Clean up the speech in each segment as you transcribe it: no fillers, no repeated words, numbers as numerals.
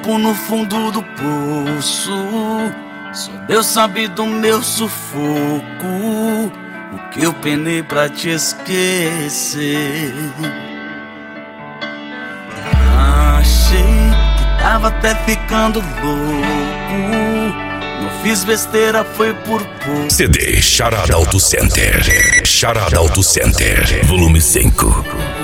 tempo no fundo do poço. Só Deus sabe do meu sufoco, o que eu penei pra te esquecer. Achei que tava até ficando louco, não fiz besteira, foi por pouco. CD Charada Auto Center. Charada Auto Center, volume 5.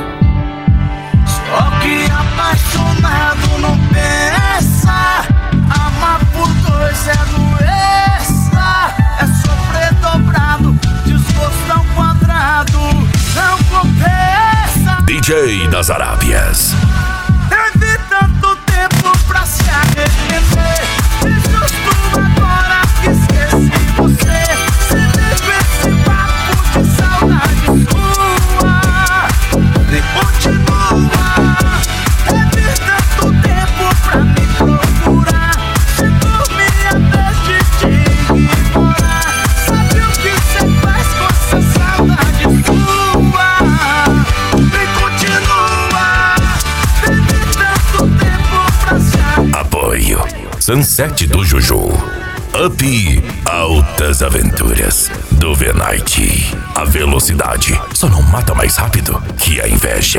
Só que apaixonado não pensa, amar por dois é doença, é sofrer dobrado, desgosto ao quadrado, não compensa. DJ das Arábias. Teve tanto tempo pra se arrepender, e justo agora que esqueci você. Você vem com esse papo de saudade sua, nem continua. Teve tanto tempo pra me procurar, se dormir até de te ignorar. Sabe o que cê faz com essa saudade sua? Nem continua. Teve tanto tempo pra se Apoio Sunset do Juju. Up Altas Aventuras do Venite. A velocidade só não mata mais rápido que a inveja.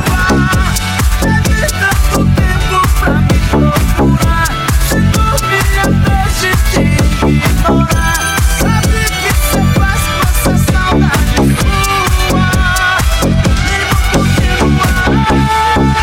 Teve tanto tempo pra me procurar, se dormir até de te ignorar. Sabe o que cê faz com essa saudade sua? Nem vou continuar.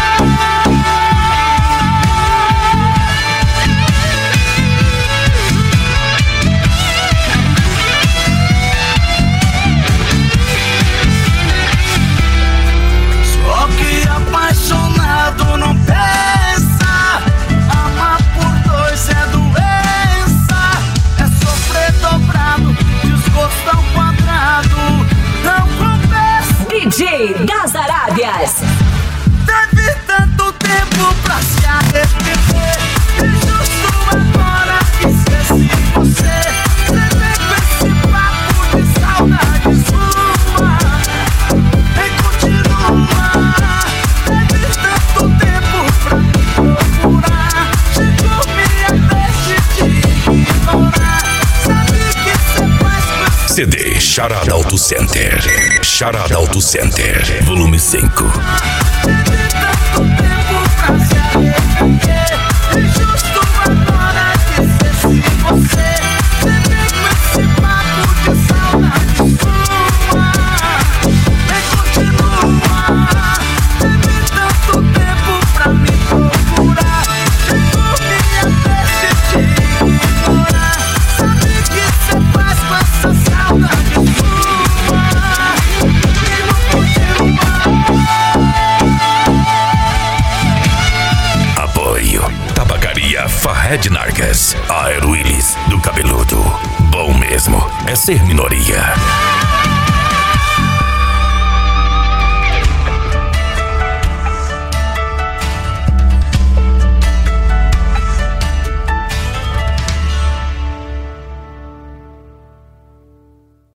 Só que apaixonado não pensa, amar por dois é doença, é sofrer dobrado, desgosto ao quadrado, não compensa. DJ das Arábias. Teve tanto tempo pra se arrepender, e justo agora que esqueci você. Você vem com esse papo de saudade sua, nem continua. Teve tanto tempo pra me procurar, se dormir até de te ignorar. Sabe o que cê faz com essa CD Charada Auto Center. Charada Auto Center, volume 5. Teve tanto tempo pra se arrepender, e justo agora que esqueci você. Você vem com esse papo de saudade sua, nem continua. Teve tanto tempo pra me procurar, se dormir até de te ignorar. Sabe o que cê faz com essa saudade sua? Nem vou continuar. Apoio Tabacaria Fahed Nargas. Aero Willis do Cabeludo. Bom mesmo é ser minoria.